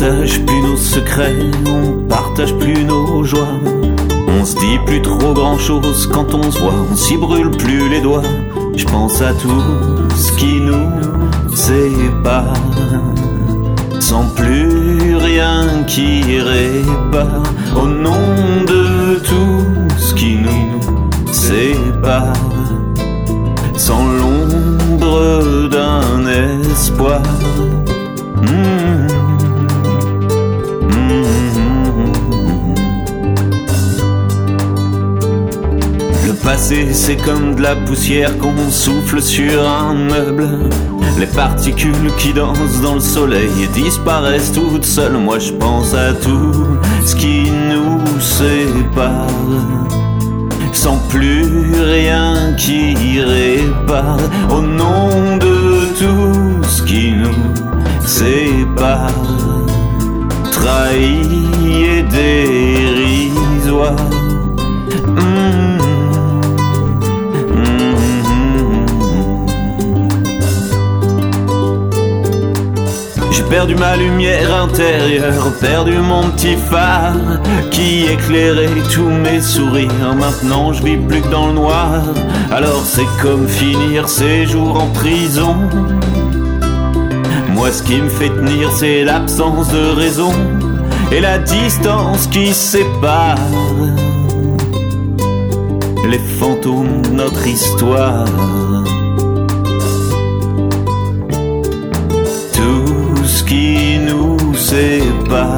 partage plus nos secrets, on partage plus nos joies. On se dit plus trop grand chose quand on se voit, on s'y brûle plus les doigts. Je pense à tout ce qui nous sépare, sans plus rien qui répare. Au nom de tout ce qui nous sépare, sans l'ombre d'un espoir. Le passé, c'est comme de la poussière qu'on souffle sur un meuble. Les particules qui dansent dans le soleil disparaissent toutes seules. Moi je pense à tout ce qui nous sépare, sans plus rien qui répare. Au nom de tout ce qui nous sépare, trahi et dérisoire. J'ai perdu ma lumière intérieure, perdu mon petit phare qui éclairait tous mes sourires. Maintenant je vis plus que dans le noir, alors c'est comme finir ces jours en prison. Moi ce qui me fait tenir, c'est l'absence de raison et la distance qui sépare les fantômes de notre histoire. Tout ce qui nous sépare,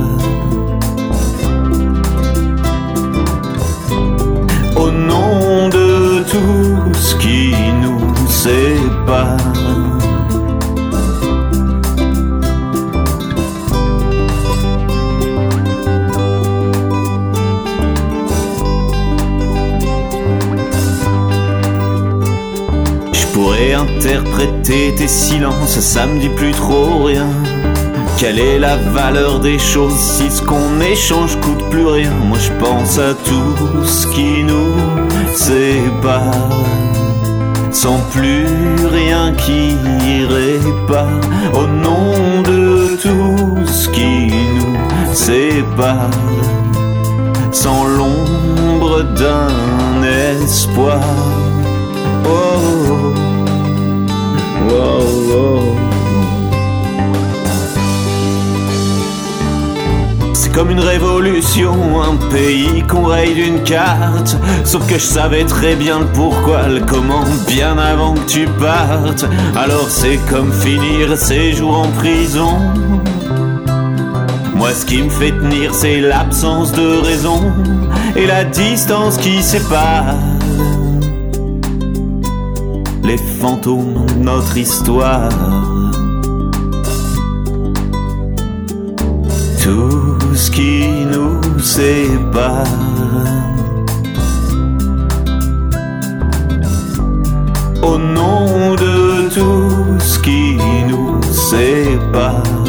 au nom de tout ce qui nous sépare. Je pourrais interpréter tes silences, ça me dit plus trop rien. Quelle est la valeur des choses si ce qu'on échange coûte plus rien? Moi je pense à tout ce qui nous sépare, sans plus rien qui répare. Au nom de tout ce qui nous sépare, sans l'ombre d'un espoir. Oh, oh, oh. C'est comme une révolution, un pays qu'on raye d'une carte. Sauf que je savais très bien le pourquoi, le comment, bien avant que tu partes. Alors c'est comme finir ces jours en prison. Moi ce qui me fait tenir, c'est l'absence de raison et la distance qui sépare les fantômes de notre histoire. Tout ce qui nous sépare, au nom de tout ce qui nous sépare.